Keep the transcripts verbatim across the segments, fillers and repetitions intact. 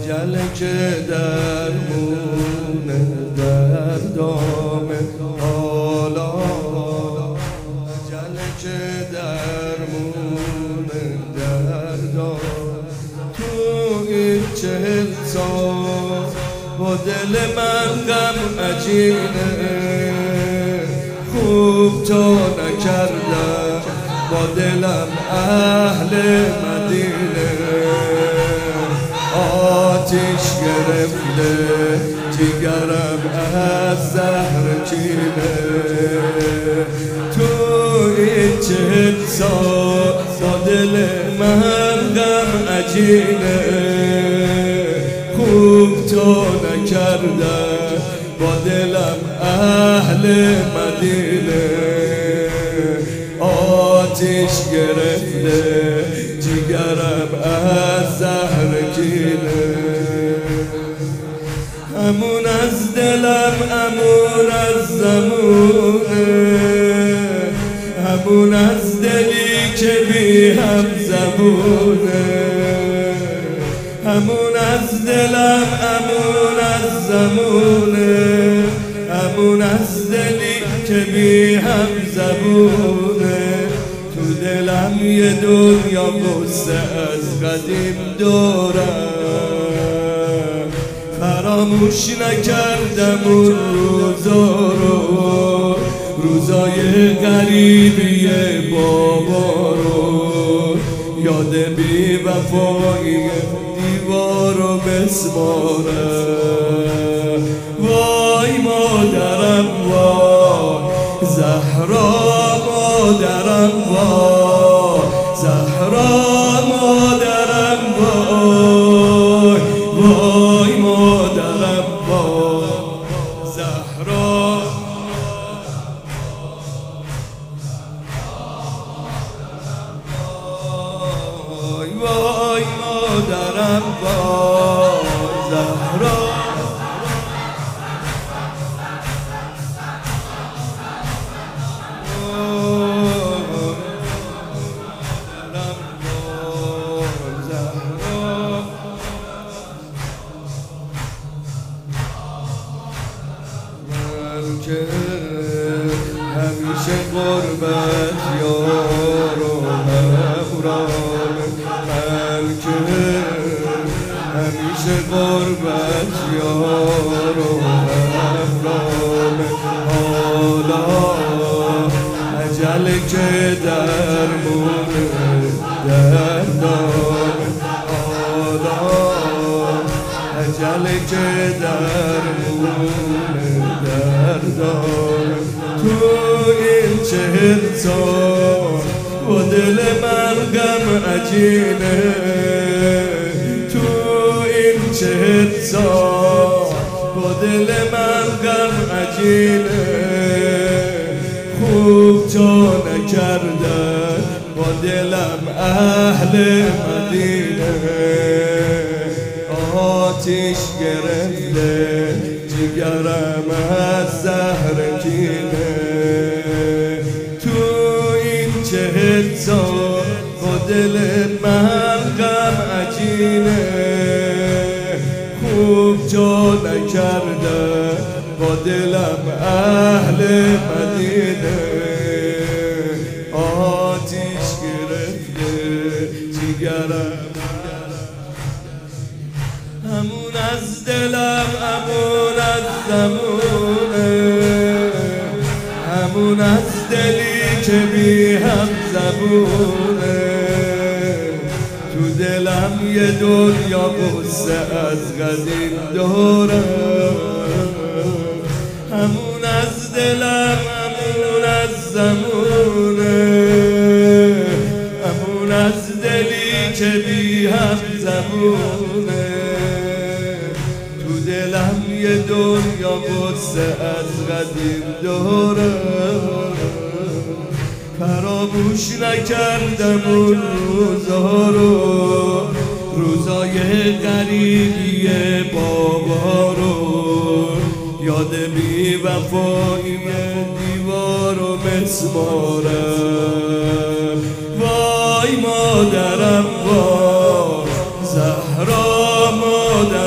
اجل که درمونه دردامه حالا اجل که درمونه دردامه تو این چهل سال با دل من غم عجینه خوب تا نکردم با دلم اهل مدینه آتش گرفته جگرم از زهر کینه تو این چهل سال با دل من غم عجینه خوب تا نکردم با دلم اهل مدینه آتش گرفته جگرم از زهر کینه همون از دلم همون از زمونه همون از دلی که بی هم زبونه همون از دلم همون از زمونه همون از دلی که بی هم زبونه تو دلم یه دنیا قصه از قدیم دارم فراموش نکردم اون روزا رو روزای غریبی بابا رو یاد بی وفایی دیوار و بسمارم وای مادرم وای زهرا مادرم وای زهرا مادرم وای وای مادرم وای زهرا وای وای مادرم وای زهرا که همیشه قربت یار و همراه من که همیشه قربت یار و همراه حالا اجل که درمونه دردام حالا اجل که درمونه دردام تو این چهل سال با دل من غم عجینه تو این چهل سال با دل من غم عجینه خوب تا نکردن با دلم اهل مدینه آتش گرفته جگرم از زهر کینه تو این چهل سال با دل من غم عجینه خوب جا نکردن با دلم اهل مدینه آتش گرفته جگرم همون از دلم همون از زمونه همون از دلی که بی هم زبونه تو دلم یه دنیا قصه از قدیم دارم همون از دلم همون از زمونه همون از دلی که بی هم زبونه دلم یه دنیا قصه از قدیم دارم فراموش نکردم اون روزا رو روزای غریبی بابا رو یاد بی وفایی دیوار و مسمارم وای مادرم وای زهرا مادرم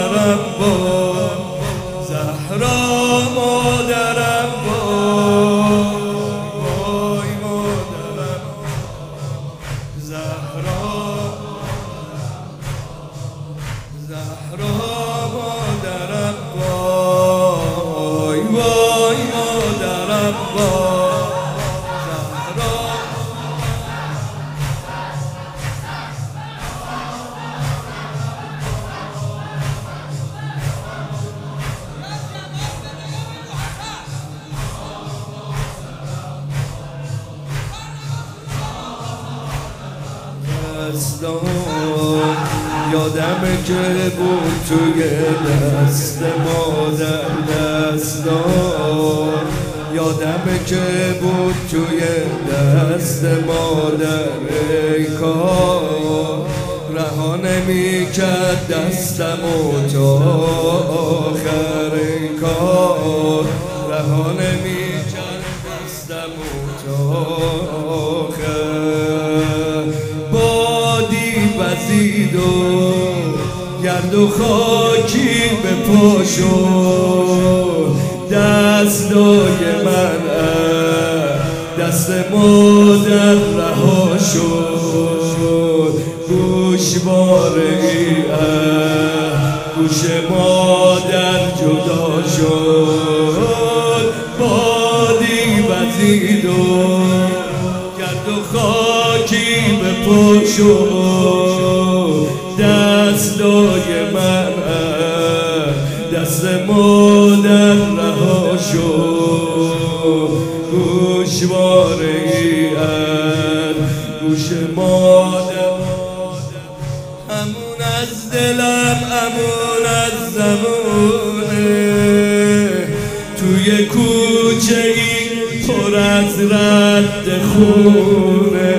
دستان یادمه که بود توی دست مادر دستان یادمه که بود توی دست مادر ای کار رها نمی‌کرد دستمو تا آخر ای کار رها نمی‌کرد دستمو تا آخر بادی وزید و گرد و خاکی به پا شد دستای من دست مادر رها شد گوشواره ای گوش مادر جدا شد بادی وزید و گرد و خاکی به پا شد دستای من دست مادر رها شد گوشواره ای گوش مادر همون از دلم همون از زمونه توی کوچه ای پر از رد خونه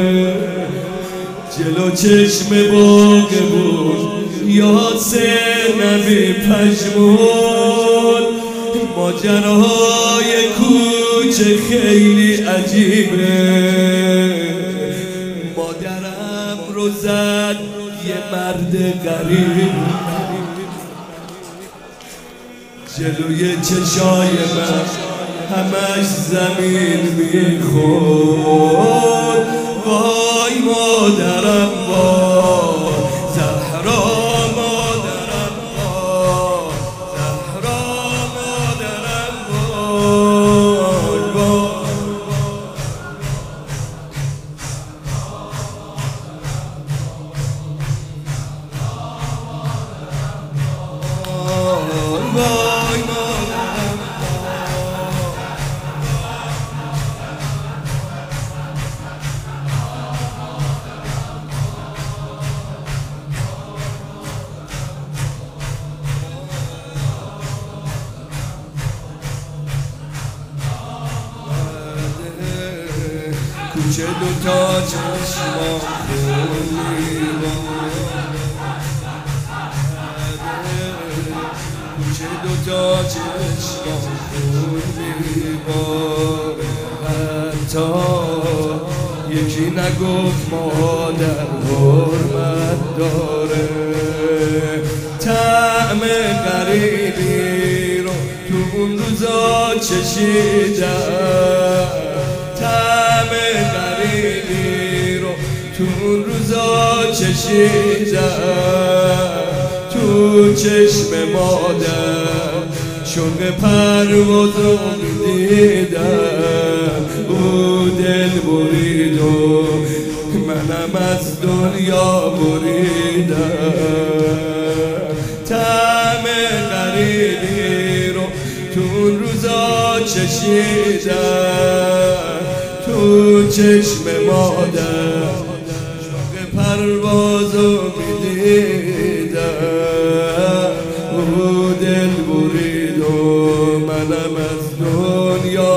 جلو چشم باغ بود یاسر نبی پشمون ماجراهای کوچه خیلی عجیبه مادرم رو زد یه مرد غریب جلوی چشای من همش زمین میخورد وای مادرم وای زهرا مادرم وای زهرا مادرم وای وای مادرم کوچه دوتا چشمام خونی کوچه دوتا چشمام خونی باره حتی یکی نگفت مادر حرمت داره طعم غریبی رو تو اون روزا چشیدم طعم غریبی رو تو اون روزا چشیدم تو چشم مادر شوق پروازو دیدم او دل برید و منم از دنیا بریدم طعم غریبی رو تو اون روزا چشیدم تو چشم مادر شوق پروازو میدیدم او دل برید و منم از دنیا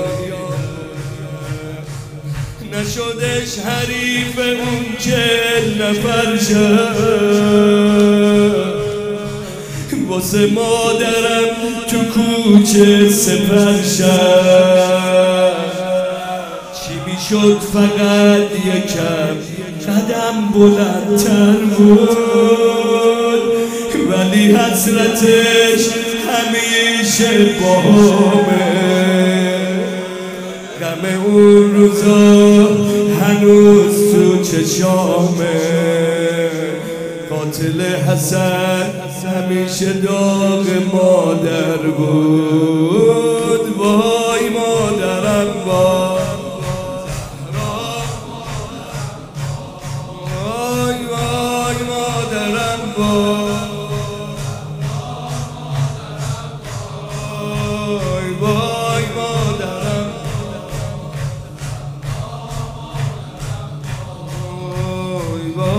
بریدم نشدش حریف اون چل نفر شد واسه مادرم تو کوچه سپر شد چی میشد فقط یکم قدم بلندتر بود ولی حسرتش همیشه باهمه غم اون روزا هنوز تو چشامه قاتل حسن همیشه داغ مادر بود وای مادرم وای وای وای مادرم وای وای مادرم وای وای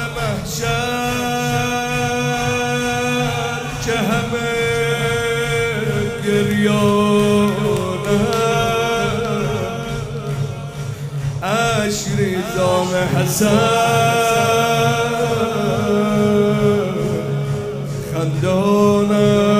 محشر که همه گریانم عشق ریزان حسن خندانم